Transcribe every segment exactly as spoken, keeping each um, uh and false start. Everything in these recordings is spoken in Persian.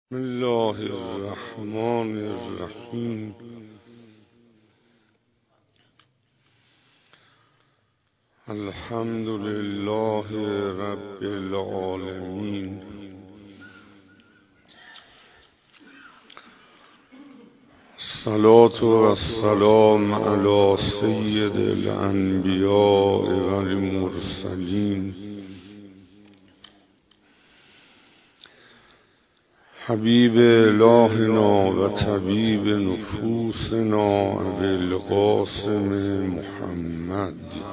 بسم الله الرحمن الرحیم. الحمد لله رب العالمین. الصلاة والسلام علی سید الانبیاء والمرسلین حبیب الهنا و طبیب نفوسنا ابوالقاسم محمد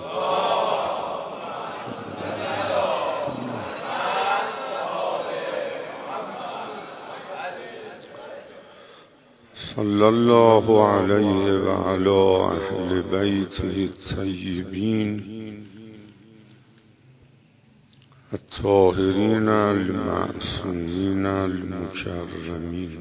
صلی الله علیه و علی اهل بیته الطیبین الطاهرین المعصومین المکرمین.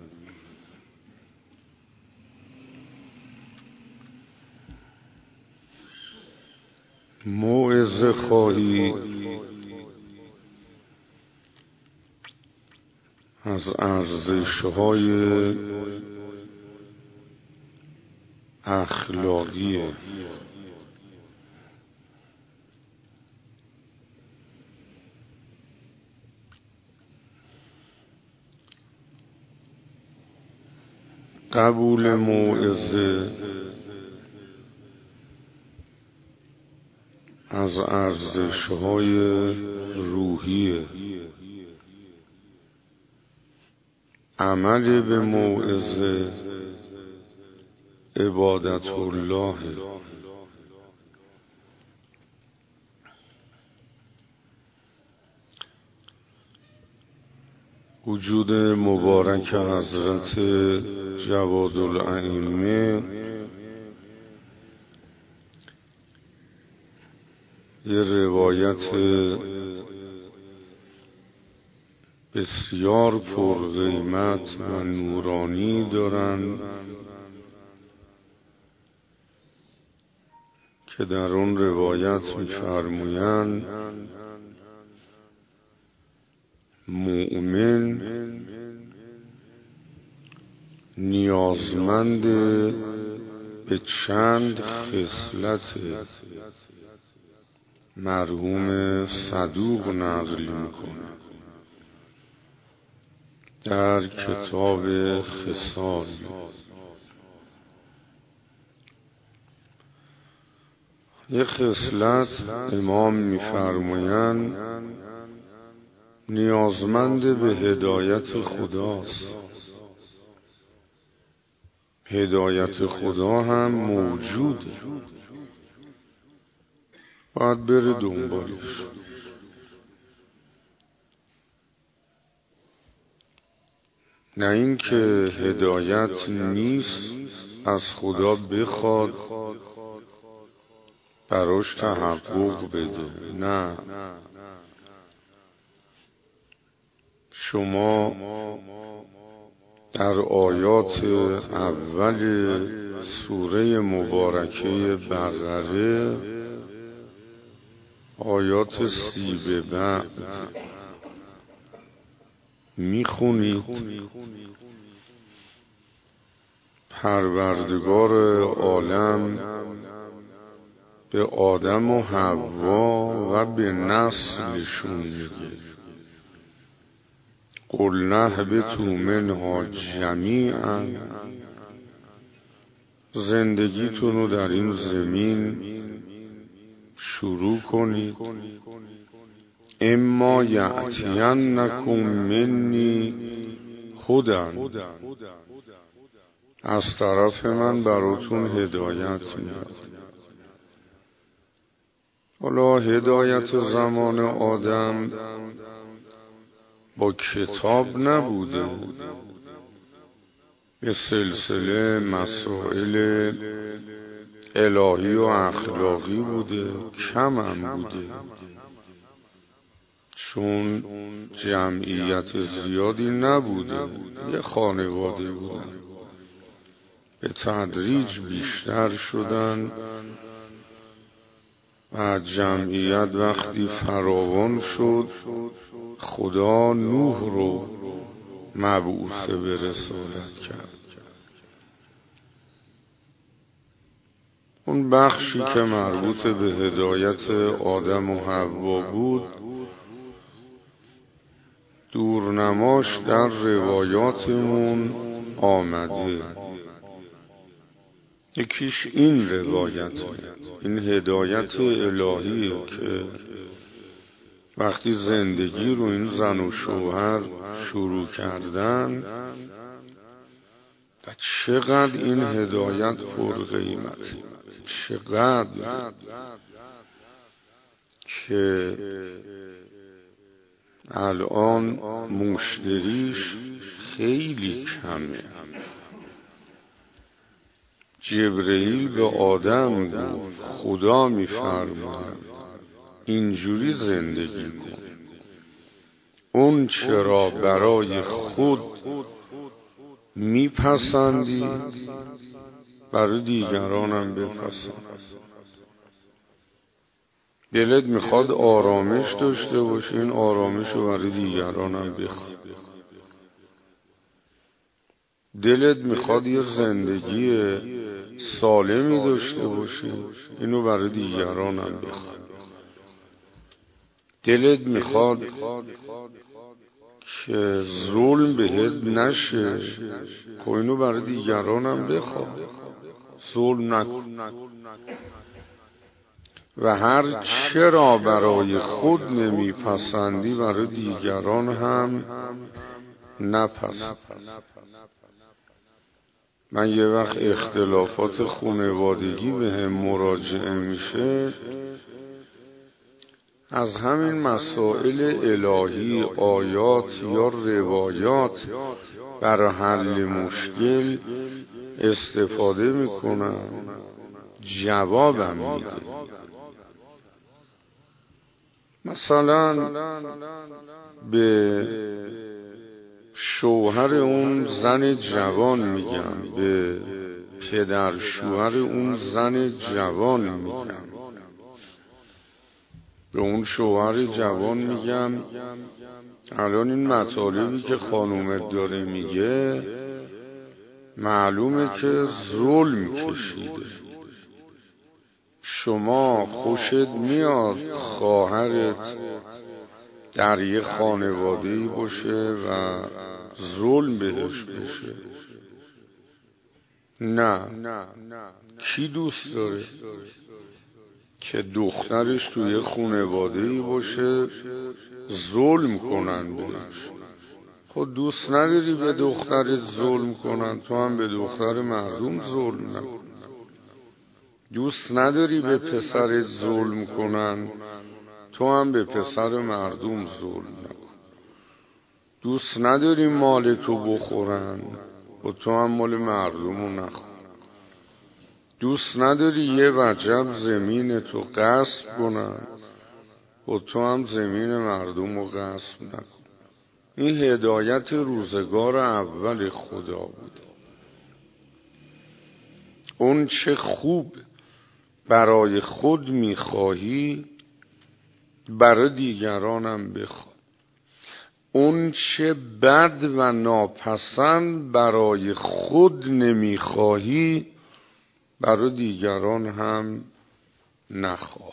موعظه خواهی از ارزش‌های اخلاقی قبول موعظه از ارزش‌های روحی، عمل به موعظه عبادت الله. وجود مبارک حضرت جواد الائمه یه روایت بسیار پرقیمت و نورانی دارن که در اون روایت می‌فرمایند مؤمن نیازمند به چند خصلت مرحوم صدوق نقل میکنه در کتاب خصال. یک خصلت امام میفرمایند نیازمند به هدایت خداست. هدایت خدا هم موجوده، باید بره دنبالش. نه اینکه هدایت نیست از خدا بخواد براش تحقق بده. نه، شما در آیات اول سوره مبارکه بقره آیات سی به بعد میخونید پروردگار عالم به آدم و حوا و به نسلشون میگه قل اهبطوا منها جمیعا. زندگیتون رو در این زمین شروع کنید. اما یأتینکم منی هدی، از طرف من براتون هدایت میاد. حالا هدایت زمان آدم با کتاب نبوده، به سلسله مسائل الهی و اخلاقی بوده، کم هم بوده چون جمعیت زیادی نبوده، یه خانواده بودن. به تدریج بیشتر شدن و جمعیت وقتی فراوان شد خدا نوح رو مبعوث به رسالت کرد. اون بخشی که مربوط به هدایت آدم و حوا بود دورنماش در روایاتمون آمده. یکیش این روایته، این هدایت الهیه که وقتی زندگی رو این زن و شوهر شروع کردن و چقدر این هدایت پرقیمته، چقدر که الان مشتریش خیلی کمه. جبرئیل به آدم گفت خدا می‌فرماید اینجوری زندگی کن، اون چرا برای خود میپسندی برای دیگرانم بپسند. دلت میخواد آرامش داشته باشی، این آرامش رو برای دیگرانم بخواد. دلت میخواد یه زندگی سالمی داشته باشی، اینو برای دیگرانم بخواد. دلت میخواد که ظلم بهت نشه، خب اینو برای دیگرانم بخواد، ظلم نکن. و هر چرا برای خود نمیپسندی برای دیگران هم نپسند. من یه وقت اختلافات خانوادگی به هم مراجعه میشه، از همین مسائل الهی، آیات یا روایات برای حل مشکل استفاده میکنم، جوابم میده. مثلا به شوهر اون زن جوان میگم، به پدر شوهر اون زن جوان میگم، به اون شوهر جوان میگم الان این مطالبی که خانومت داره میگه معلومه که ظلم کشیده. شما خوشت میاد خواهرت در یه خانواده‌ای باشه و ظلم بهش بشه؟ نه. کی دوست داره که دخترش توی خانواده‌ای باشه ظلم کنن بهش؟ خود دوست نداری به دخترت ظلم کنن، تو هم به دختر مردم ظلم نکن. دوست نداری به پسرت ظلم کنن، تو هم به پسر مردم ظلم نکن. دوست نداری مال تو بخورن و تو هم مال مردم رو نخور. دوست نداری یه وجب زمین تو غصب کنن و تو هم زمین مردم رو غصب نکن. این هدایت روزگار اول خدا بود. اون چه خوب برای خود میخواهی برای دیگرانم بخواه. اون چه بد و ناپسند برای خود نمیخواهی برای دیگران هم نخواه.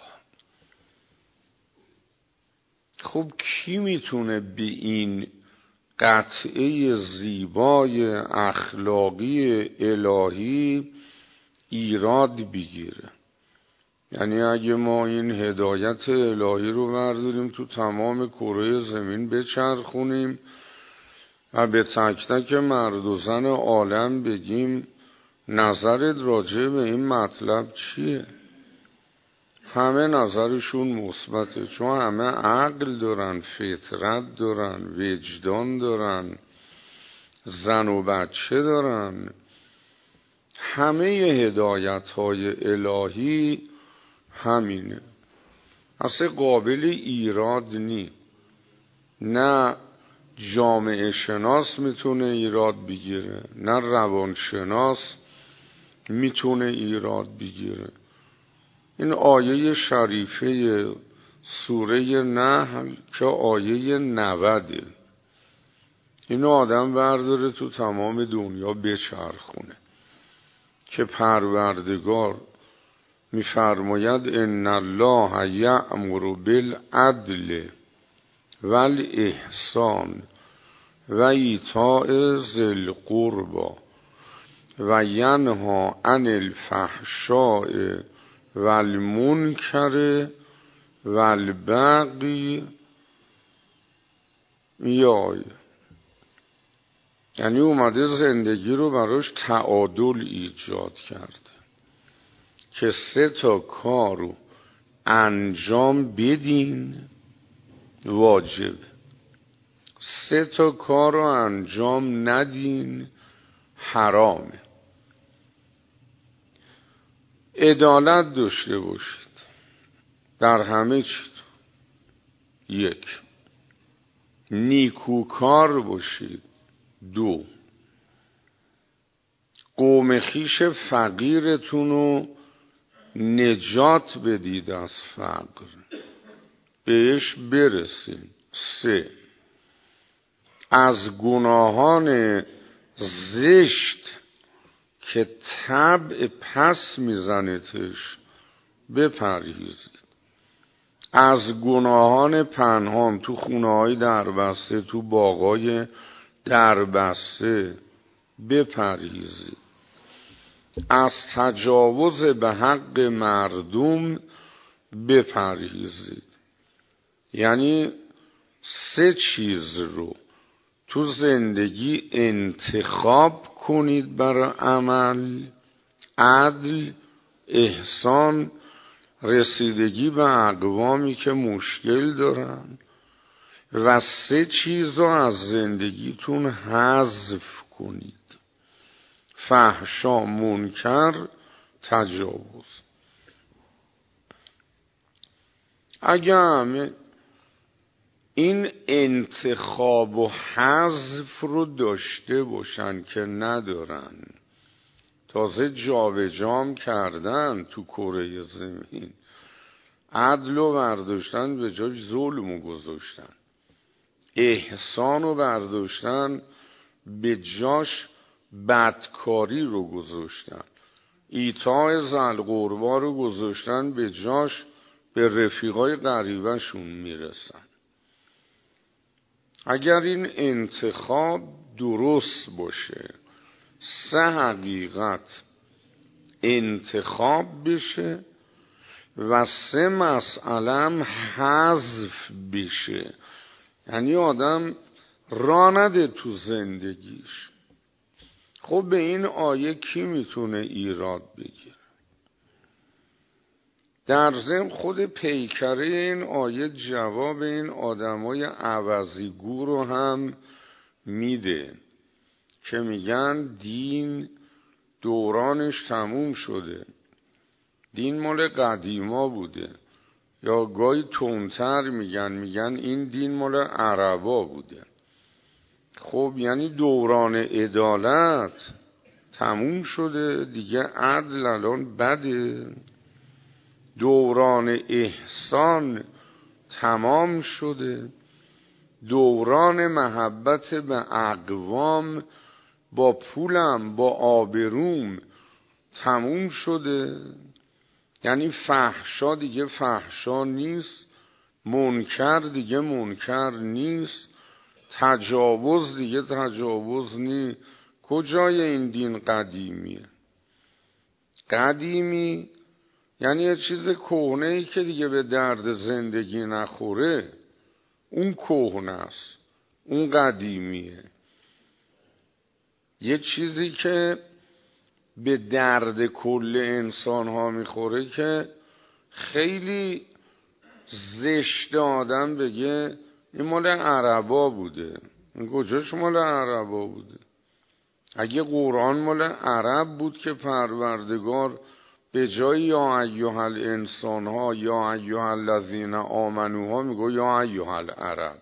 خب کی میتونه به این قطعه زیبای اخلاقی الهی ایراد بگیره؟ یعنی اگه ما این هدایت الهی رو برداریم تو تمام کره زمین بچرخونیم و به تک تک مرد و زن عالم بگیم نظرت راجع به این مطلب چیه؟ همه نظرشون مثبته، چون همه عقل دارن، فطرت دارن، وجدان دارن، زن و بچه دارن. همه هدایت های الهی همینه، اصلا قابل ایراد نی. نه جامعه شناس میتونه ایراد بگیره، نه روانشناس میتونه ایراد بگیره. این آیه شریفه سوره نحل که آیه نود اینو آدم برداره تو تمام دنیا بچرخونه که پروردگار میفرماید ان الله یأمر بالعدل والاحسان و ایتاء ذی القربی و ینهی عن الفحشاء والمنکر والبغی. یای یعنی اومده زندگی رو براش تعادل ایجاد کرده که سه تا کار رو انجام بدین واجب، سه تا کار رو انجام ندین حرامه. عدالت داشته باشید در همه چیز. یک، نیکوکار باشید. دو، قوم خویش فقیرتون رو نجات بدید از فقر، بهش برسید. سه، از گناهان زشت که طبع پس میزنتش بپرهیزید. از گناهان پنهان تو خونه‌های دربسته، تو باغای دربسته بپرهیزید. از تجاوز به حق مردم بپرهیزید. یعنی سه چیز رو تو زندگی انتخاب کنید برای عمل: عدل، احسان، رسیدگی به اقوامی که مشکل دارن، و سه چیز رو از زندگیتون حذف کنید: فحشا، منکر، تجاوز. اگه همه این انتخاب و حذف رو داشته باشن که ندارن، تازه جابجام کردن تو کره زمین، عدل رو برداشتن به جای ظلم رو گذاشتن، احسان رو برداشتن به جاش بدکاری رو گذاشتن، ایتاء ذی القربی رو گذاشتن به جاش به رفیقای غریبه شون میرسن. اگر این انتخاب درست باشه، سه حقیقت انتخاب بشه و سه مسئله حذف بشه، یعنی آدم راه نده تو زندگیش. خب به این آیه کی میتونه ایراد بگیره؟ در ضمن خود پیکره این آیه جواب این آدمای عوضیگو رو هم میده که میگن دین دورانش تموم شده، دین مال قدیما بوده، یا گاهی تندتر میگن میگن این دین مال عربا بوده. خب یعنی دوران عدالت تموم شده دیگه، عدل الان بده. دوران احسان تمام شده، دوران محبت به اقوام با پولم با آبروم تموم شده. یعنی فحشا دیگه فحشا نیست، منکر دیگه منکر نیست، تجاوز دیگه تجاوز نیست. کجای این دین قدیمیه؟ قدیمی یعنی یه چیز کهنه‌ای که دیگه به درد زندگی نخوره، اون کهنه است، اون قدیمیه. یه چیزی که به درد کل انسان ها میخوره که خیلی زشت آدم بگه این مال عربا بوده. این کجاش مال عربا بوده؟ اگه قرآن مال عرب بود که پروردگار به جای یا ایها الانسان ها یا ایها الذین آمنو ها میگه یا ایها العرب.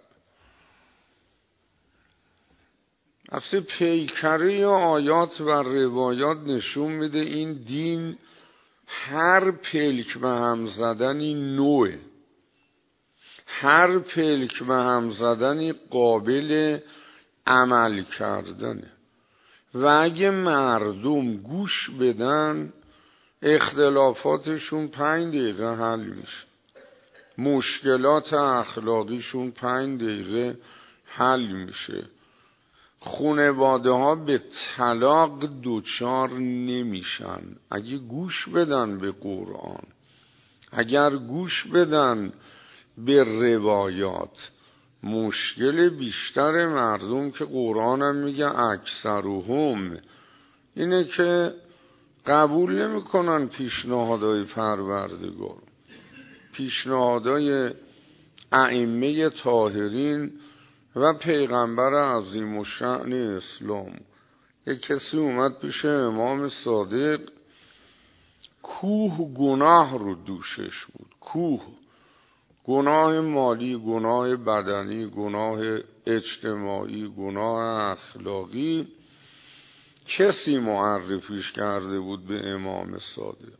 اصلا پیکره آیات و روایات نشون میده این دین هر پلک به هم زدنی نوعه، هر پلک به هم زدنی قابل عمل کردنه. و اگه مردم گوش بدن اختلافاتشون پنج دقیقه حل میشه، مشکلات اخلاقیشون پنج دقیقه حل میشه، خانواده ها به طلاق دوچار نمیشن اگه گوش بدن به قرآن، اگر گوش بدن به روایات. مشکل بیشتر مردم که قرآن هم میگه اکثرهم اینه که قبول نمیکنن پیشنهادهای پروردگار، پیشنهادهای ائمه طاهرین و پیغمبر عظیم الشأن اسلام. یک کسی اومد پیش امام صادق، کوه گناه رو دوشش بود، کوه، گناه مالی، گناه بدنی، گناه اجتماعی، گناه اخلاقی. کسی معرفیش کرده بود به امام صادق.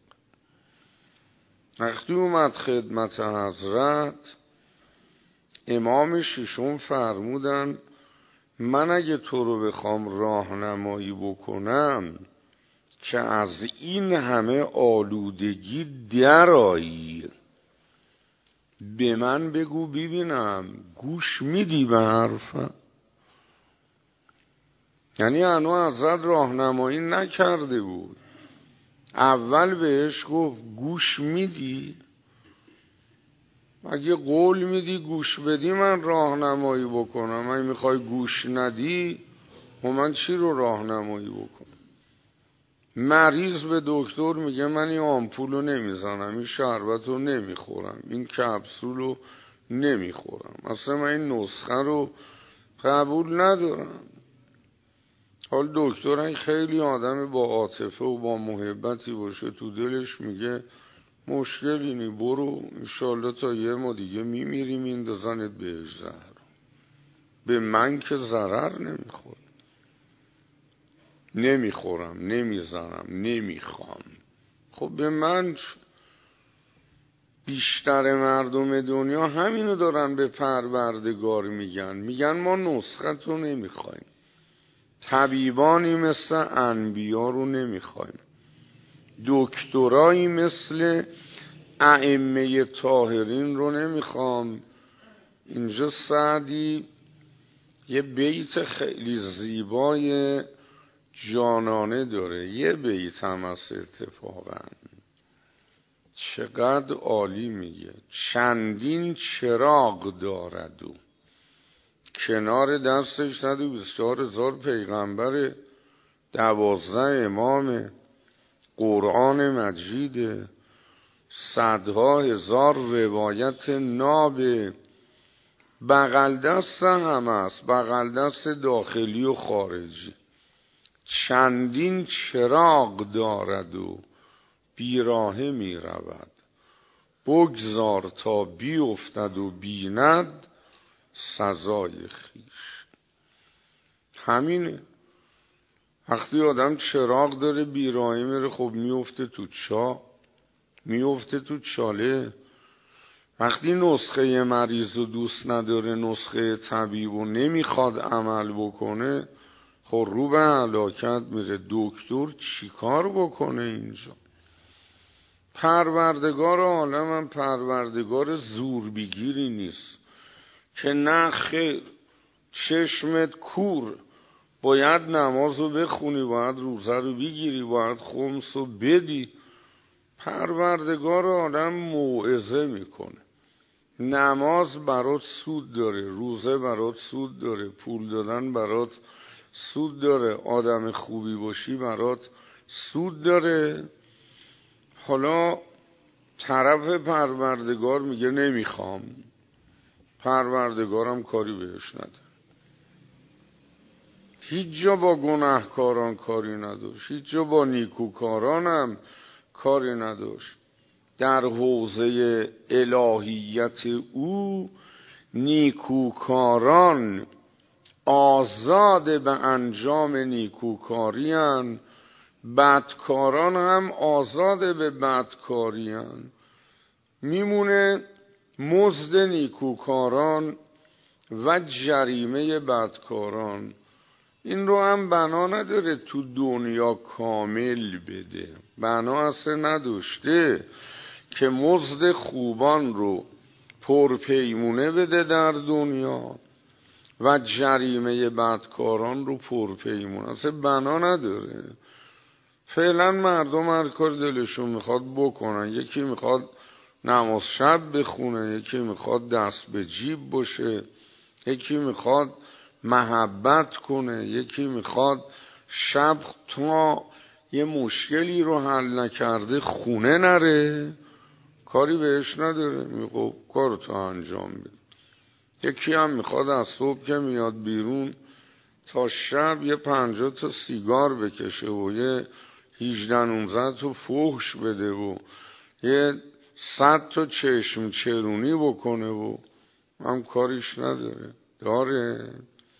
وقتی اومد خدمت حضرت، امام ششم فرمودن من اگه تو رو بخوام راهنمایی بکنم که از این همه آلودگی درآیی، به من بگو ببینم گوش میدی به حرفم. یعنی هنوز حضرت راهنمایی نکرده بود، اول بهش گفت گوش میدی؟ اگه قول میدی گوش بدی من راهنمایی بکنم، اگه میخوای گوش ندی و من چی رو راهنمایی بکنم؟ مریض به دکتر میگه من این آمپول رو نمیزنم، این شربت رو نمیخورم، این کپسول رو نمیخورم، اصلا من این نسخه رو قبول ندارم. حال دکتر خیلی آدم با عاطفه و با محبتی باشه، تو دلش میگه مشکلی نی، برو انشالله تا یه ما دیگه میمیریم این دزنت بهش زهر، به من که ضرر نمیخور، نمیخورم، نمیزنم، نمیخوام. خب به من بیشتر مردم دنیا همینو دارن به پروردگار میگن، میگن ما نسخت رو نمیخوایم، طبیبانی مثل انبیا رو نمیخوایم، دکترایی مثل ائمه طاهرین رو نمیخوام. اینجا سعدی یه بیت خیلی زیبای جانانه داره، یه بیت هم از اتفاقا چقدر عالی میگه. چندین چراغ دارد و کنار دستش صد و بیست و چهار هزار پیغمبر، دوازده امام، قرآن مجید، صدها هزار روایت ناب، بغل دست هم است، بغل دست داخلی و خارجی. چندین چراغ دارد و بیراهه می رود، بگذار تا بی افتد و بیند سزای خیش. همینه، وقتی آدم چراغ داره بیراهه میره، خب میفته تو چاه، میفته تو چاله. وقتی نسخه مریض رو دوست نداره، نسخه طبیب رو نمیخواد عمل بکنه، خب رو به هلاکت میره. دکتر چیکار بکنه اینجا؟ پروردگار عالم هم پروردگار زور بگیری نیست که نه خیر، چشمت کور، باید نماز رو بخونی، باید روزه رو بگیری، باید خمس رو بدی. پروردگار عالم موعظه میکنه، نماز برات سود داره، روزه برات سود داره، پول دادن برات سود داره، آدم خوبی باشی برات سود داره. حالا طرف پروردگار میگه نمیخوام، پروردگارم کاری بهش نداره. هیچ جا با گناهکاران کاری نداشت، هیچ جا با نیکوکارانم کاری نداشت. در حوزه الهیت او نیکوکاران آزاد به انجام نیکوکاری هن، بدکاران هم آزاد به بدکاری هن. میمونه مزد نیکوکاران و جریمه بدکاران. این رو هم بنا نداره تو دنیا کامل بده، بنا اصلا نداشته که مزد خوبان رو پرپیمونه بده در دنیا و جریمه بدکاران رو پرپیمونه، اصلا بنا نداره. فعلا مردم هر کار دلشون میخواد بکنن، یکی میخواد نماز شب بخونه، یکی میخواد دست به جیب باشه، یکی میخواد محبت کنه، یکی میخواد شب تا یه مشکلی رو حل نکرده خونه نره، کاری بهش نداره، میگه کارتو انجام بده. یکی هم میخواد از صبح که میاد بیرون تا شب یه پنجاه تا سیگار بکشه و یه هجده نوزده تا فحش بده و یه صد تا چشم چرونی بکنه و هم کاریش نداره. داره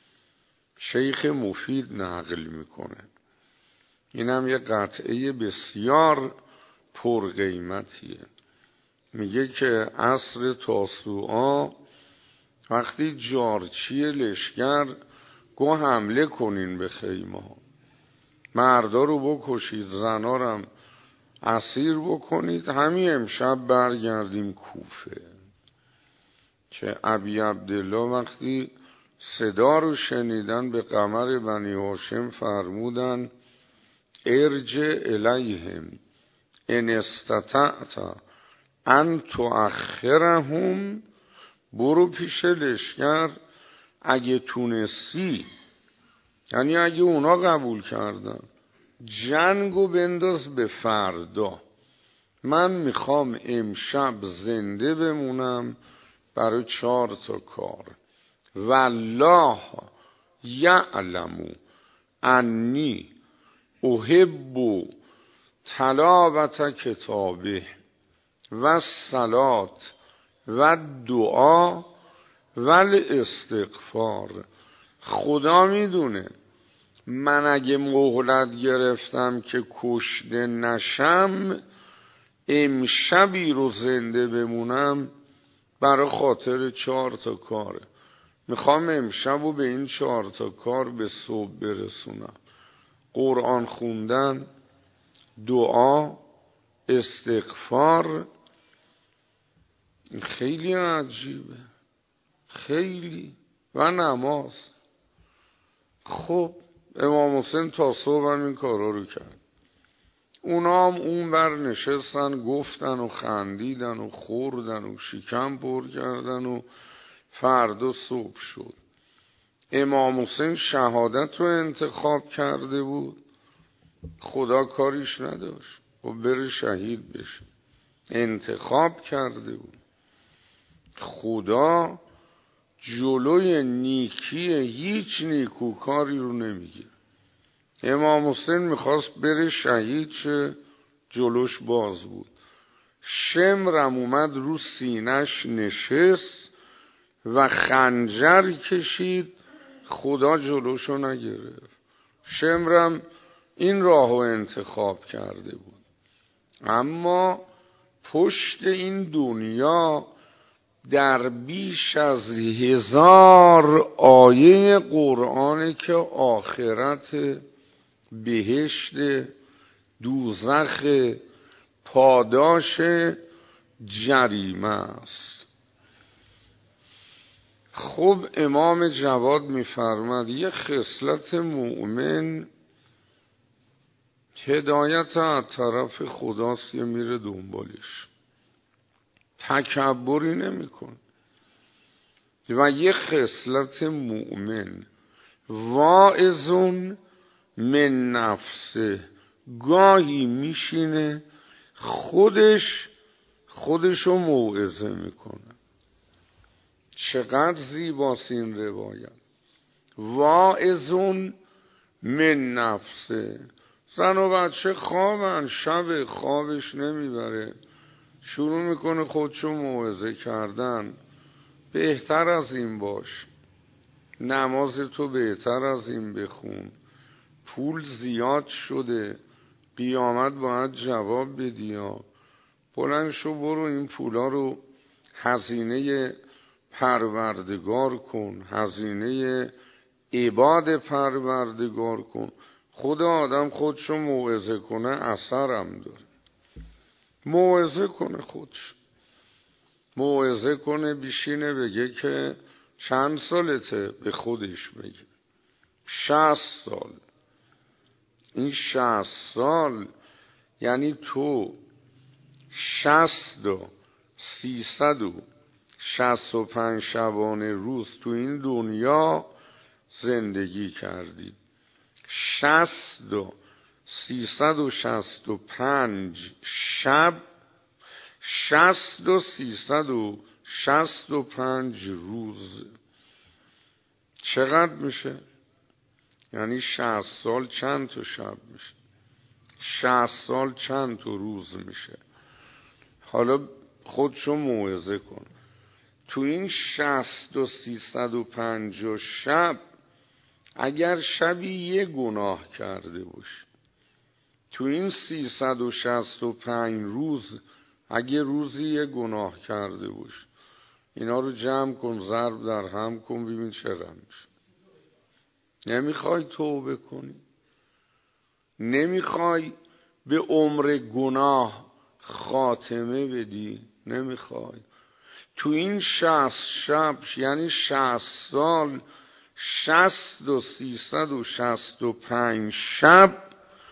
شیخ مفید نقل میکنه، اینم یه قطعه بسیار پرقیمتیه. میگه که عصر تاسوعا وقتی جارچی لشکر گو حمله کنین به خیمه ها، مردا رو بکشید، زنا رو هم اسیر بکنید، همین امشب برگردیم کوفه. که ابی عبدالله وقتی صدا رو شنیدن به قمر بنی هاشم فرمودن ارجع الیهم ان استطعت ان تؤخرهم، برو پیش لشکر اگه تونستی، یعنی اگه اونا قبول کردن، جنگو بنداز به فردا، من میخوام امشب زنده بمونم برای چهار تا کار. والله یعلم انی احب تلاوت کتابه و الصلات و دعا و الاستغفار. خدا میدونه من اگه مهلت گرفتم که کشته نشم، امشبی رو زنده بمونم برای خاطر چهار تا کاره. میخوام امشب رو به این چهار تا کار به صبح برسونم: قرآن خوندن، دعا، استغفار. خیلی عجیبه، خیلی، و نماز. خب امام حسین تا صبح هم این کارا رو کرد، اونا هم اون بر نشستن گفتن و خندیدن و خوردن و شکم پر کردن و فردا صبح شد. امام حسین شهادت رو انتخاب کرده بود، خدا کاریش نداشت و بره شهید بشه، انتخاب کرده بود. خدا جلوی نیکی هیچ نیکوکاری رو نمیگیره. امام حسین میخواست بره شهید شه، جلوش باز بود. شمرم اومد رو سینش نشست و خنجر کشید، خدا جلوشو نگرفت. شمرم این راهو انتخاب کرده بود. اما پشت این دنیا در بیش از هزار آیه قرآنه که آخرت، بهشت، دوزخ، پاداش جریمه است. خب امام جواد میفرماد یه خصلت مؤمن هدایت از طرف خداست، یه میره دنبالش، تکبری نمیکن. و یه خصلت مؤمن واعظون من نفسه، گاهی میشینه خودش خودشو موعظه میکنه. چقدر زیباست این روایت. واعظون من نفسه، زن و بچه خوابن، شب خوابش نمیبره، شروع میکنه خودشو موعظه کردن. بهتر از این باش، نماز تو بهتر از این بخون، پول زیاد شده، قیامت باید جواب بدی، بلند شو برو این پولا رو هزینه پروردگار کن، هزینه عباد پروردگار کن. خود آدم خودشو موعظه کنه اثرم داره. موعظه کنه خودش، موعظه کنه، بیشینه بگه که چند سالته، به خودش بگه شصت سال. این شصت سال یعنی تو شصت و سیصد و شصت و پنج شبانه روز تو این دنیا زندگی کردی. شصت و سیصد و شصت و پنج شب، شصت و سیصد و شصت و پنج روز. چقدر میشه؟ یعنی شصت سال چند تا شب میشه؟ شصت سال چند تا روز میشه؟ حالا خودشو موعظه کن. تو این شصت و سیصد و پنج شب اگر شبی یه گناه کرده باشی، تو این سیصد و شصت و پنج روز اگه روزی یه گناه کرده باشی، اینا رو جمع کن، ضرب در هم کن، ببین چقدر میشه. نمیخوای توبه کنی؟ نمیخوای به عمر گناه خاتمه بدی؟ نمیخوای؟ تو این شصت شب یعنی شصت سال، شصت و سیصد و شصت و پنج شب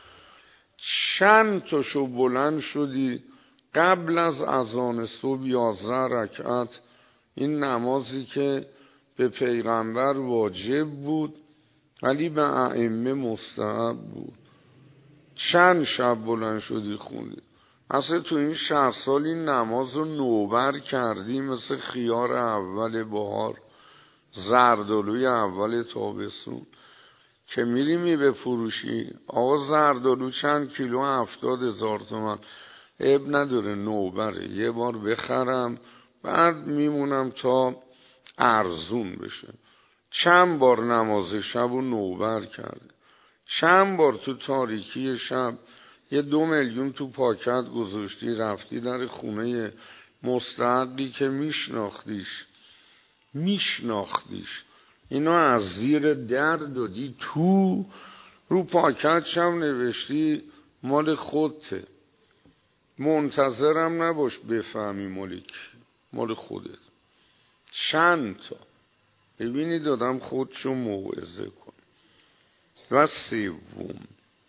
چند تاشو بلند شدی قبل از اذان صبح یازده رکعت، این نمازی که به پیغمبر واجب بود ولی به ائمه مستحب بود، چند شب بلند شدی خوندی؟ اصلا تو این شصت سال این نماز رو نوبر کردی، مثل خیار اول بهار، زردالوی اول تابستون که میری می بفروشی، آقا زردالو چند کیلو؟ هفتاد هزار تومن. عیب نداره، نوبره، یه بار بخرم بعد میمونم تا ارزون بشه. چند بار نماز شب رو نوبر کرده، چند بار تو تاریکی شب یه دو میلیون تو پاکت گذاشتی، رفتی در خونه مستحقی که میشناختیش میشناختیش اینا از زیر در دادی تو، رو پاکت شب نوشتی مال خودته، منتظرم نباش بفهمی مالک مال خودت. چند تا ببینی دادم خودشو موعظه کن. و سوم،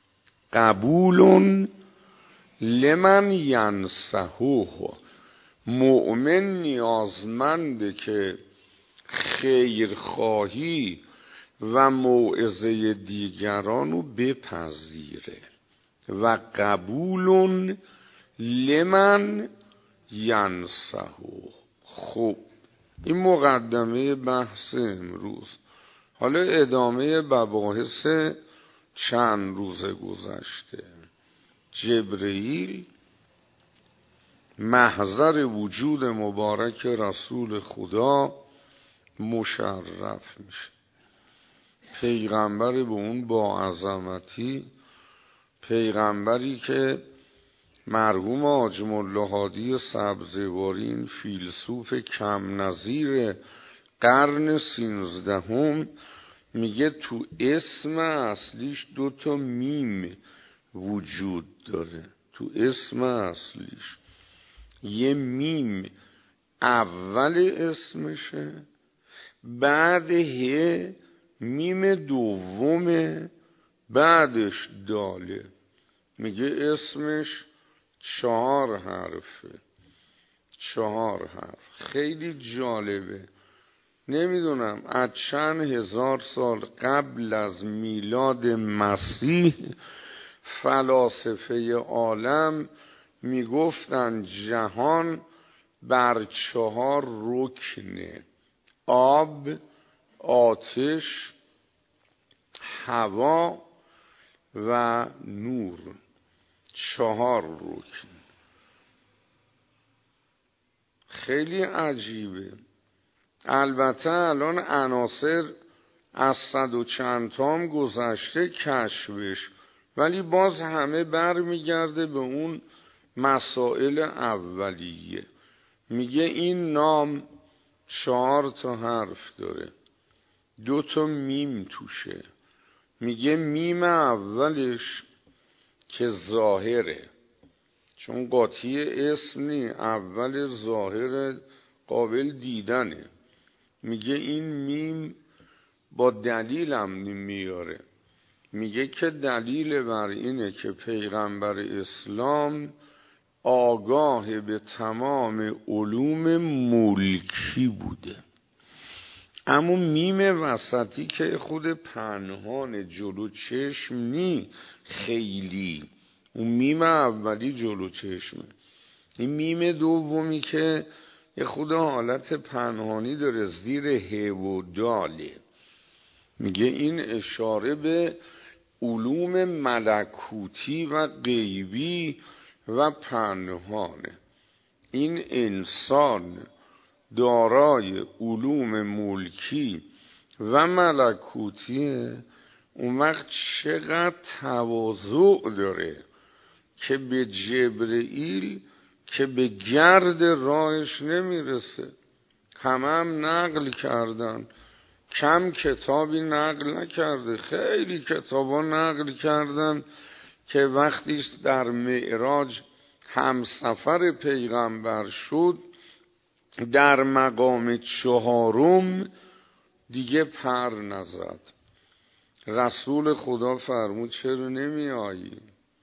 قبول لمن ینصحه، مؤمن نیازمنده که خیرخواهی و موعظه دیگرانو بپذیره. و قبول لمن ینصحه. خب این مقدمه بحث امروز. حالا ادامه مباحث چند روز گذشته. جبرئیل محضر وجود مبارک رسول خدا مشرف میشه. پیغمبر به اون با عظمتی، پیغمبری که مرحوم حاجم الله هادی سبزواری، این فیلسوف کم نظیر قرن سیزدهم، میگه تو اسم اصلیش دو تا میم وجود داره. تو اسم اصلیش یه میم اول اسمشه، بعد ه میم دومه، بعدش داله. میگه اسمش چهار حرفه، چهار حرف. خیلی جالبه. نمیدونم از چند هزار سال قبل از میلاد مسیح فلاسفه عالم میگفتن جهان بر چهار رکنه: آب، آتش، هوا و نور. چهار رکن. خیلی عجیبه. البته الان عناصر از صد و چند تام گذشته کشفش، ولی باز همه بر میگرده به اون مسائل اولیه. میگه این نام چهار تا حرف داره: دو تا میم توشه. میگه میم اولش که ظاهره، چون قاطی اسم نی، اول ظاهر قابل دیدنه. میگه این میم با دلیلم میاره. میگه که دلیل بر اینه که پیغمبر اسلام آگاه به تمام علوم ملکی بوده. اما میم وسطی که خود پنهان جلو چشم نی خیلی، اون میم اولی جلو چشمه. این میم دومی که یه خود حالت پنهانی داره، زیر ه و داله، میگه این اشاره به علوم ملکوتی و غیبی و پنهانه. این انسان دارای علوم ملکی و ملکوتیه، اون وقت چقدر تواضع داره که به جبرئیل که به گرد راهش نمیرسه. همه هم نقل کردن، کم کتابی نقل نکرده، خیلی کتابا نقل کردن که وقتی در معراج همسفر پیغمبر شد، در مقام چهارم دیگه پر نزد. رسول خدا فرمود چرا نمی آیی؟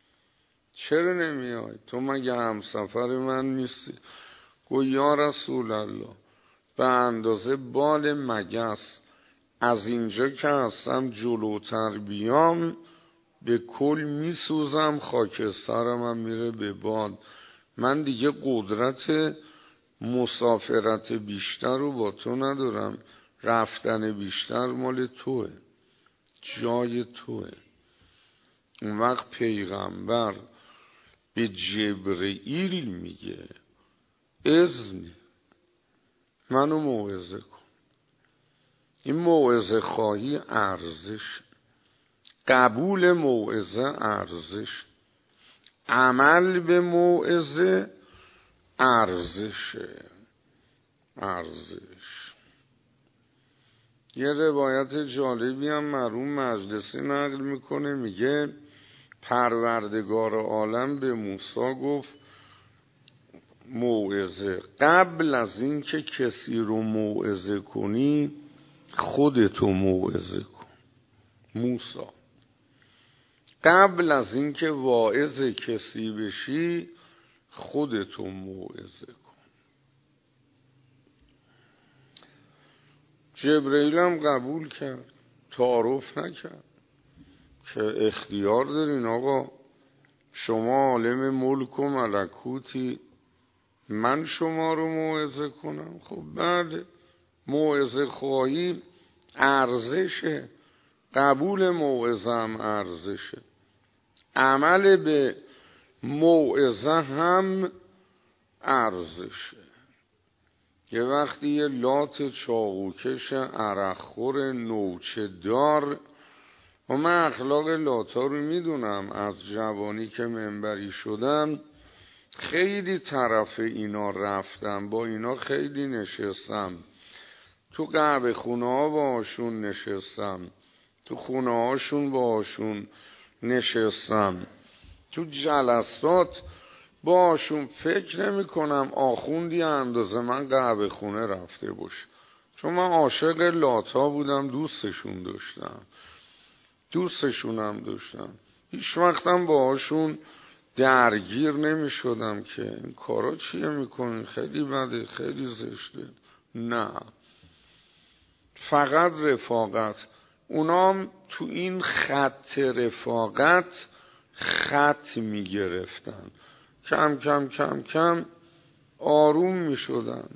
چرا نمی آیی؟ تو مگه همسفر من نیستی؟ گو یا رسول الله، به اندازه بال مگس از اینجا که هستم جلوتر بیام به کل می سوزم، خاکسترم هم میره به باد. من دیگه قدرت مسافرت بیشتر رو با تو ندارم، رفتن بیشتر مال توه، جای توه. اون وقت پیغمبر به جبرئیل میگه اذن منو موعظه کن. این موعظه خواهی ارزش، قبول موعظه ارزش، عمل به موعظه ارزشه. ارزش. یه روایت جالبی هم مرحوم مجلسی نقل میکنه، میگه پروردگار عالم به موسی گفت موعظه، قبل از این که کسی رو موعظه کنی خودتو موعظه کن. موسی قبل از این که واعظ کسی بشی خودتو موعظه کن. جبرئیل هم قبول کرد، تعارف نکرد که اختیار دارین آقا، شما عالم ملک و ملکوتی، من شما رو موعظه کنم؟ خب بله، موعظه خواهی ارزشه، قبول موعظه هم ارزشه، عمل به موعظه هم ارزشه. یه وقتی یه لات چاقوکش عرقخور نوچه دار، و من اخلاق لاتا رو میدونم، از جوانی که منبری شدم خیلی طرف اینا رفتم، با اینا خیلی نشستم، تو قهوه خونه ها باشون نشستم، تو خونه هاشون باشون نشستم، تو جلسات باشون. فکر نمی کنم آخوندی اندازه من قهوه خونه رفته باشه، چون من عاشق لاتا بودم، دوستشون داشتم، دوستشونم داشتم، هیچ وقتم باهاشون درگیر نمی شدم که این کارا چیه میکنین، خیلی بده، خیلی زشته. نه، فقط رفاقت. اونام تو این خط رفاقت خط می گرفتن، کم کم کم کم آروم می شدن،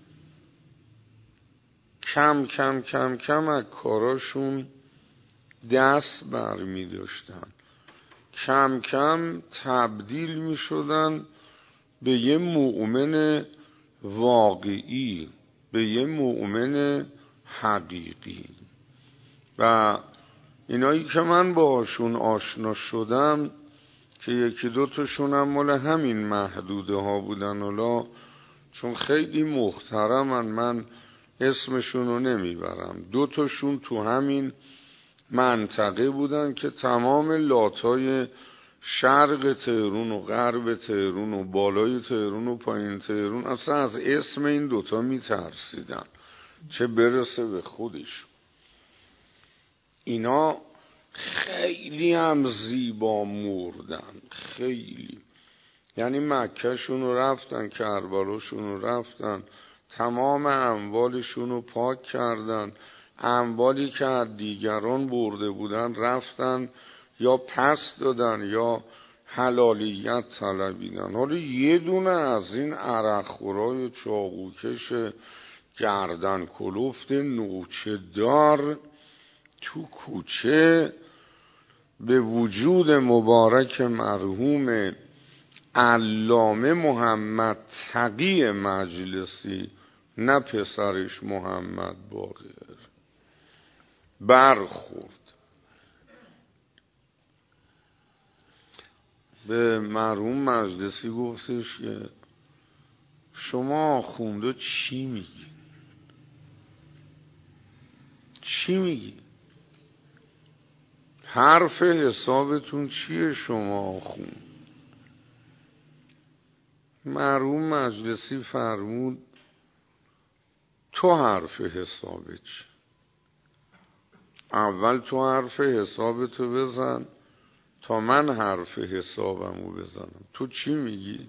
کم کم کم کم از کاراشون دست بر می داشتن، کم کم تبدیل می شدن به یه مؤمن واقعی، به یه مؤمن حقیقی. و اینایی که من باهاشون آشنا شدم که یکی دو تاشونم مال همین محدوده ها بودن، حالا چون خیلی محترمن، من اسمشون رو نمیبرم. دو تاشون تو همین منطقه بودن که تمام لاتای شرق تهرون و غرب تهرون و بالای تهرون و پایین تهرون اصلا از اسم این دوتا میترسیدن، چه برسه به خودش. اینا خیلی هم زیبا مردن، خیلی. یعنی مکه شون رو رفتن، کربلا شون رو رفتن، تمام اموالشون رو پاک کردن. اموالی که از دیگران برده بودن رفتن یا پس دادن یا حلالیت طلبیدن. حالا یه دونه از این عرقخورای چاقوکش گردن کلفت نوچه دار تو کوچه به وجود مبارک مرحوم علامه محمد تقی مجلسی، نه پسرش محمد باقر، برخورد. به مرحوم مجلسی گفتش که شما خونده چی میگی؟ چی میگی؟ حرف حسابتون چیه شما خون؟ مرحوم مجلسی فرمود تو حرف حسابت چی؟ اول تو حرف حسابتو بزن تا من حرف حسابمو بزنم. تو چی میگی؟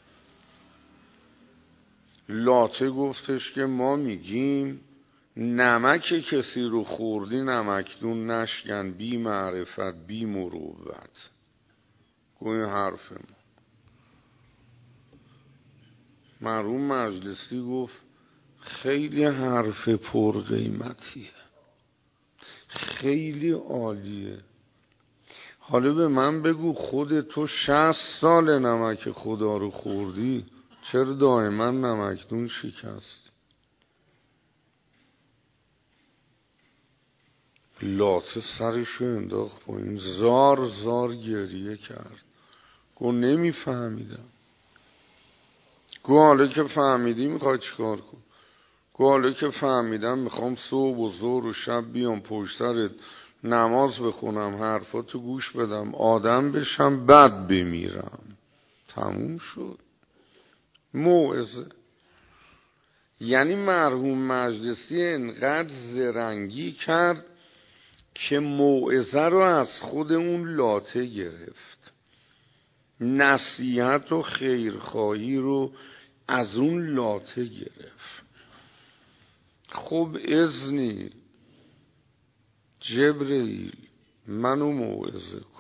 لاته گفتش که ما میگیم نمک کسی رو خوردی نمکدون نشکن، بی معرفت بی مروت. گوی حرف ما. مرحوم مجلسی گفت خیلی حرف پر قیمتیه، خیلی عالیه. حالا به من بگو خود تو شصت سال نمک خدا رو خوردی، چرا دائما نمکدون شکست؟ لاته سرشو انداخت پایین، زار زار گریه کرد. گو نمیفهمیدم. گو حالا که فهمیدی میخوای چیکار کن؟ گو حالا که فهمیدم میخوام صبح و ظهر و شب بیام پشت سرت نماز بخونم، حرفاتو گوش بدم، آدم بشم، بعد بمیرم. تموم شد. موعظه. یعنی مرحوم مجلسی انقدر زرنگی کرد که موعظه رو از خود اون لاته گرفت، نصیحت و خیرخواهی رو از اون لاته گرفت. خب اذنی جبرئیل منو موعظه کن.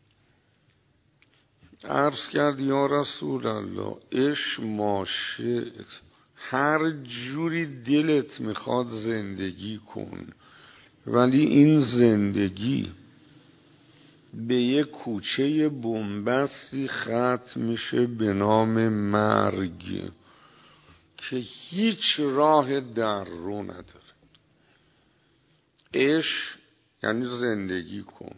عرض کرد یا رسول الله اش ماشئت، هر جوری دلت میخواد زندگی کن، ولی این زندگی به یک کوچه بنبستی ختم میشه به نام مرگ که هیچ راه در رو نداره. عش یعنی زندگی کن،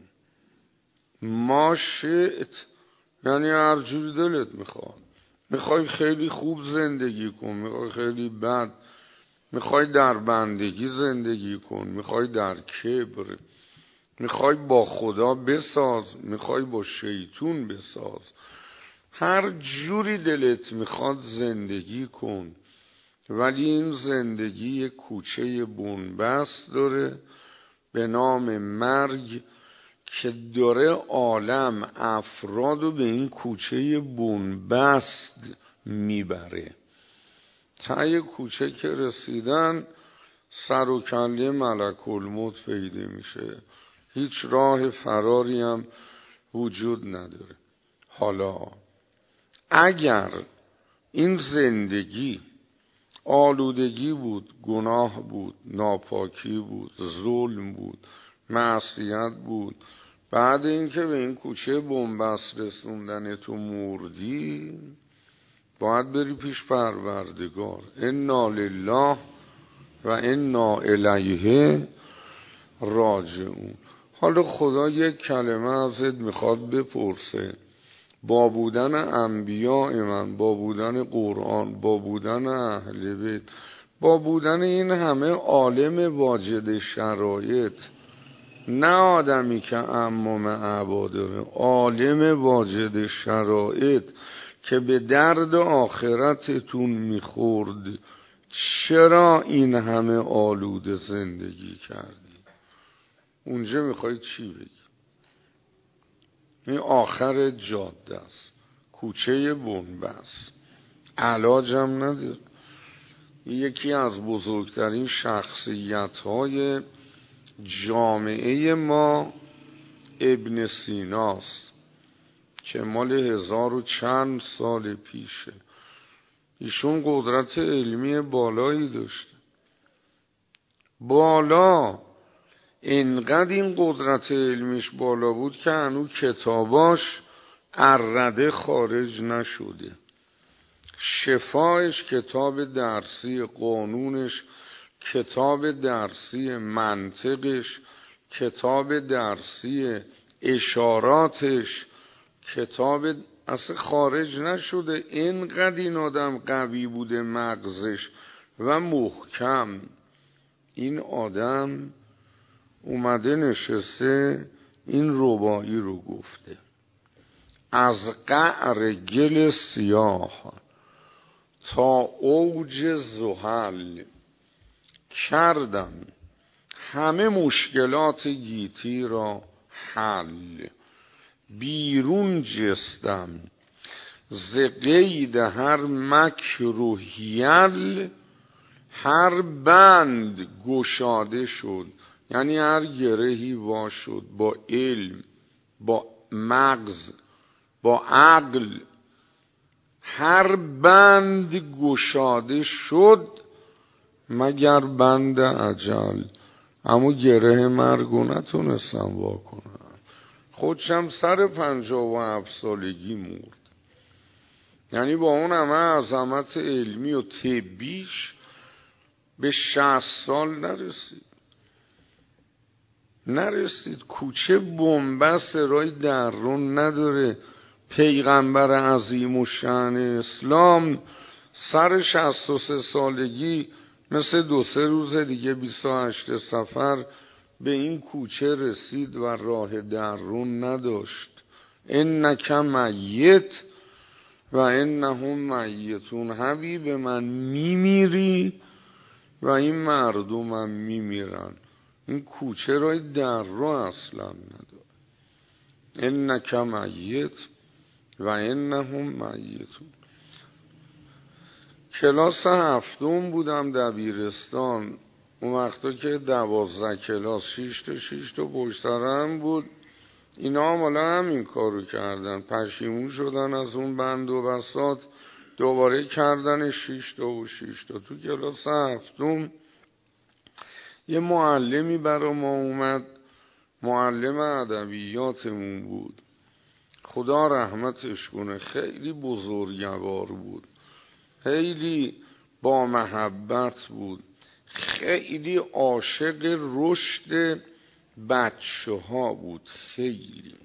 ماشئت یعنی هر جوری دلت میخواد. میخوای خیلی خوب زندگی کن، میخوای خیلی بد، میخوای در بندگی زندگی کن، میخوای در کبر، میخوای با خدا بساز، میخوای با شیطون بساز، هر جوری دلت میخواد زندگی کن، ولی این زندگی یک کوچه بنبست داره به نام مرگ که داره عالم افرادو به این کوچه بنبست میبره. ته کوچه که رسیدن سر و کله ملک الموت پیدا میشه، هیچ راه فراری هم وجود نداره. حالا اگر این زندگی آلودگی بود، گناه بود، ناپاکی بود، ظلم بود، معصیت بود، بعد اینکه به این کوچه بنبست رسوندن تو مردی باید بری پیش پروردگار. انا لله و انا الیه راجعون. حالا خدا یک کلمه ازت میخواد بپرسه، با بودن انبیاء من، با بودن قرآن، با بودن اهل بیت، با بودن این همه عالم واجد شرایط، نه آدمی که عموم عبا داره، عالم واجد شرایط که به درد آخرتتون میخورد، چرا این همه آلوده زندگی کردی؟ اونجا میخوای چی بگی؟ این آخر جاده است، کوچه بنبست، علاجم نداره. یکی از بزرگترین شخصیت‌های جامعه ما ابن سیناست که مال هزار و چند سال پیشه. ایشون قدرت علمی بالایی داشته، بالا، اینقدر این قدرت علمیش بالا بود که هنوز کتاباش ارده خارج نشده. شفایش کتاب درسی، قانونش کتاب درسی، منطقش کتاب درسی، اشاراتش کتاب اصلا خارج نشده. اینقدر این آدم قوی بوده مغزش و محکم. این آدم اومده نشسته این رباعی رو گفته: از قعر گل سیاه تا اوج زحل کردم همه مشکلات گیتی را حل. بیرون جستم ز قید هر مکر و حیل، هر بند گشاده شد، یعنی هر گرهی وا شد، با علم، با مغز، با عقل، هر بند گشاده شد مگر بند اجل. اما گره مرگو نتونستم وا کنم. خودشم سر پنجاه و هفت سالگی مرد. یعنی با اون همه عظمت علمی و طبیش به شصت سال نرسید. نرسید. کوچه بنبست، رای درون نداره. پیغمبر عظیم و شأن اسلام سر شصت و سه سالگی مثل دو سه روز دیگه بیست و هشت صفر به این کوچه رسید و راه درون نداشت. انک میت و انهم میتون. حبیب من میمیری و این مردم هم میمیرن. این کوچه راه درون اصلا نداره. انک میت و انهم میتون. کلاس هفتم بودم دبیرستان. اون وقتا که دوازده کلاس، شیش تا شیش تا پشت سرم بود. اینا هم حالا همین کارو کردن، پشیمون شدن از اون بند و بساط، دوباره کردن شیش تا و شیش تا. تو کلاس هفتم یه معلمی برا ما اومد، معلم ادبیاتمون بود، خدا رحمتش کنه. خیلی بزرگوار بود، خیلی با محبت بود، خیلی عاشق رشد بچه ها بود. خیلی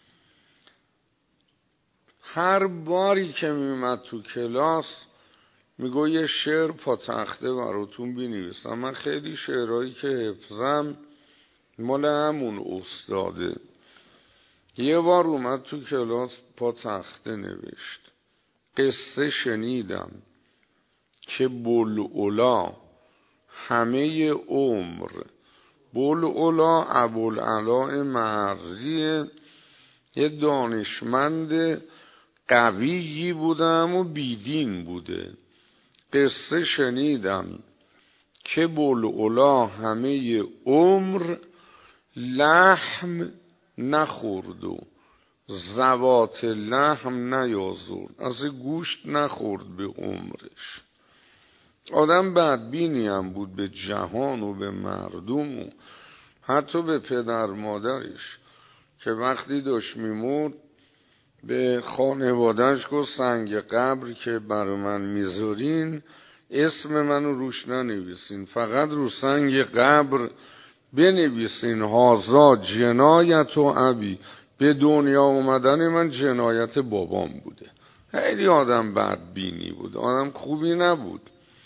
هر باری که میومد تو کلاس میگو یه شعر پا تخته براتون بنویسم. من خیلی شعرهایی که حفظم مال همون استاده. یه بار اومد تو کلاس پا تخته نوشت: قصه شنیدم که بلعلا همه عمر، بلعلا ابوالعلا مرزی، یه دانشمند قویی بودم و بیدین بوده. قصه شنیدم که بلعلا همه عمر لحم نخورد و زوات لحم نیازرد. از گوشت نخورد به عمرش. آدم بدبینی هم بود به جهان و به مردم و حتی به پدر مادرش، که وقتی داشت میمرد به خانوادهش گفت سنگ قبر که برای من میذارین اسم منو روش ننویسین، فقط رو سنگ قبر بنویسین هازا جنایت و ابی، به دنیا اومدن من جنایت بابام بوده. خیلی آدم بدبینی بود، آدم خوبی نبود.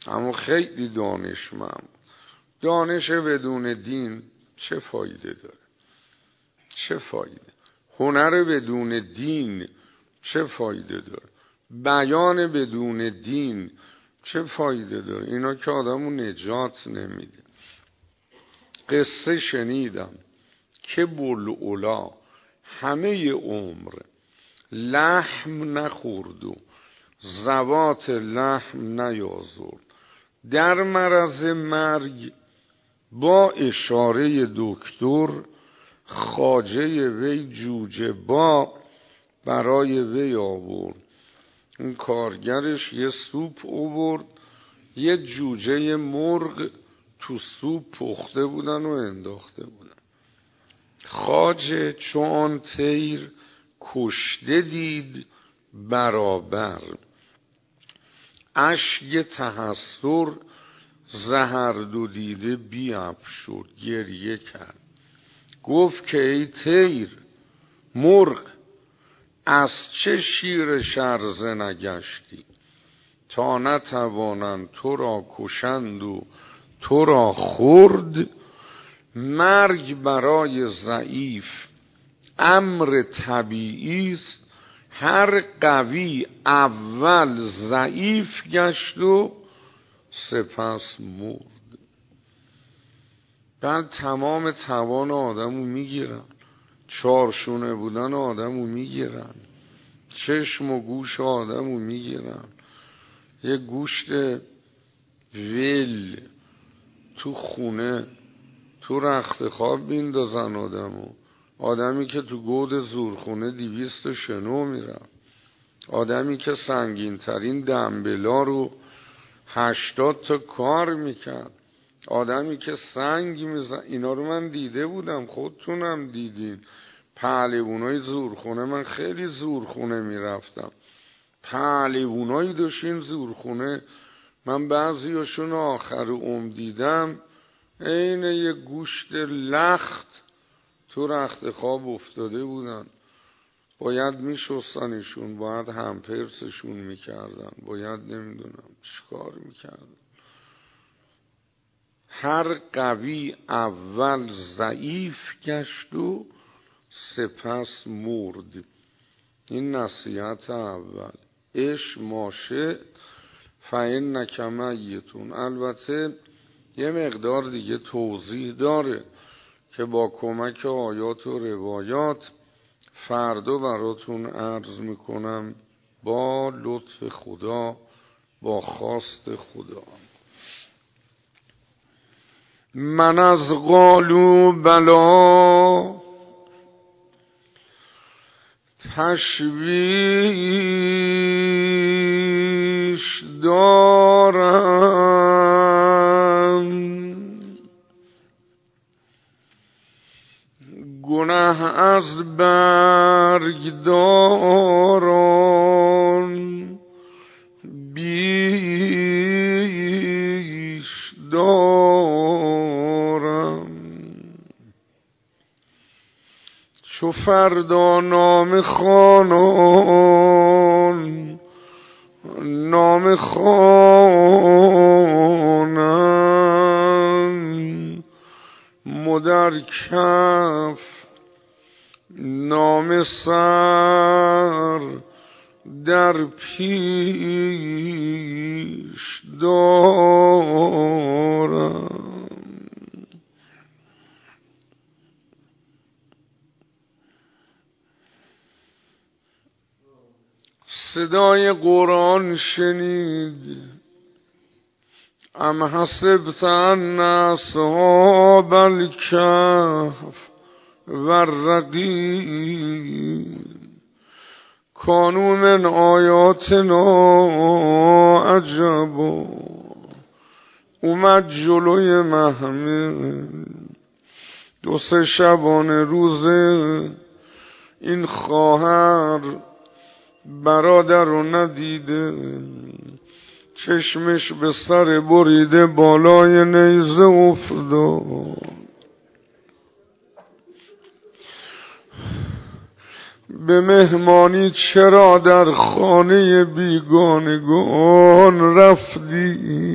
اما خیلی دانشمند. دانش بدون دین چه فایده داره؟ چه فایده؟ هنر بدون دین چه فایده داره؟ بیان بدون دین چه فایده داره؟ اینا که آدمو نجات نمیده. قصه شنیدم که بلعلا همه عمر لحم نخورد و زوات لحم نیازرد، در مرض مرگ با اشاره دکتر خواجه وی جوجه با برای وی آورد. این کارگرش یه سوپ آورد، یه جوجه مرغ تو سوپ پخته بودن و انداخته بودن. خواجه چون تیر کشته دید برابر، اشک تحسر زهر دو دیده بیفشرد، گریه کرد. گفت که ای تیر مرغ، از چه شیر شرزه نگشتی؟ تا نتوانند تو را کشند و تو را خورد. مرگ برای ضعیف امر طبیعی است، هر قوی اول ضعیف گشت و سپس مرد. بعد تمام توان آدمو میگیرن، چارشونه بودن آدمو میگیرن، چشم و گوش آدمو میگیرن، یه گوشت ویل تو خونه تو رخت خواب بیندازن آدمو. آدمی که تو گود زورخونه دیویست شنو میرن، آدمی که سنگین ترین دنبلا رو هشتاد تا کار میکرد، آدمی که سنگ میزن. اینا رو من دیده بودم، خودتونم دیدین. پهلوونای زورخونه، من خیلی زورخونه میرفتم، پهلوونایی داشتین زورخونه، من بعضیاشون آخر عمر دیدم عین یه گوشت لخت تو رخت خواب افتاده بودن. باید میشستنشون، باید همپرسشون میکردن، باید نمیدونم چیکار میکردن. هر قوی اول ضعیف گشت و سپس مرد. این نصیحت اول. اش ماشه فإنک میتون. البته یه مقدار دیگه توضیح داره که با کمک آیات و روایات فردا براتون عرض میکنم با لطف خدا، با خواست خدا. من از قالوا بلا تشویش دارم، گناه از برگ داران بیش دارم. چو فردا نام خوانان نام خوانم، مدر کف نام سر در پیش دارم. صدای قرآن شنید. ام حسبت ان اصحاب الکهف والرقیم کانوا من آیاتنا عجبا. اومد جلوی محمل دو سه شبانه روزه، این خواهر برادر رو ندیده، چشمش به سر بریده بالای نیزه افتاد. به مهمانی چرا در خانه بیگانگان رفتی؟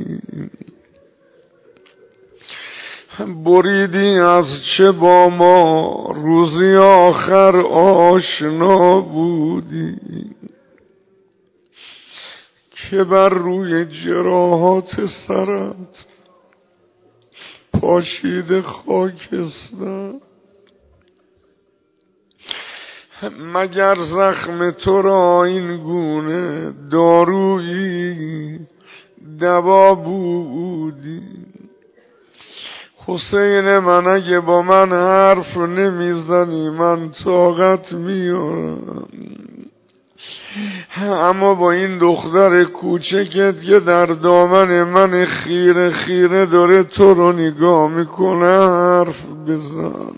بریدی از چه با ما روزی آخر آشنا بودی؟ که بر روی جراحات سرت پاشید خاکستر. مگر زخم تو را این گونه دارویی دوا بودی؟ حسین من اگه با من حرف نمیزنی من طاقت میارم، اما با این دختر کوچکت که در دامن من خیره خیره داره تو رو نگاه میکنه حرف بزن.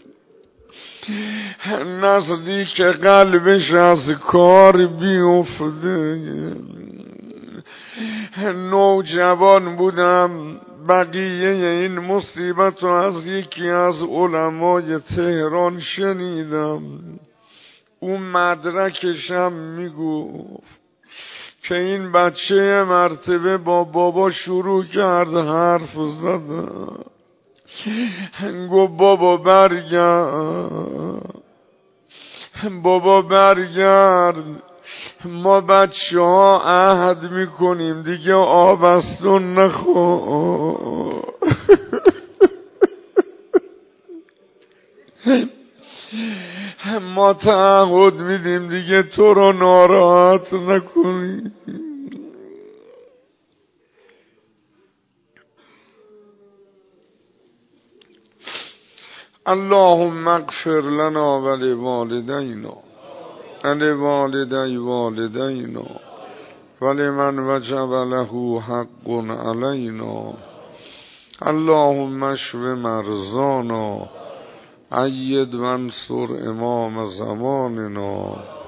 نزدیک قلبش از کار بیفته. نوجوان بودم بقیه این مصیبت رو از یکی از علمای تهران شنیدم. اون مدرکشم میگفت که این بچه مرتبه با بابا شروع کرد حرف زدن. گفت بابا برگرد، بابا برگرد، ما بچه ها عهد میکنیم دیگه آبستون نخور. ما تعهد میدیم دیگه تو رو ناراحت نکنیم. اللهم اغفر لنا ولوالدینا ولوالدی والدینا ولمن وجب له حق علینا. اللهم اشف مرضانا، اید وانصر امام زماننا.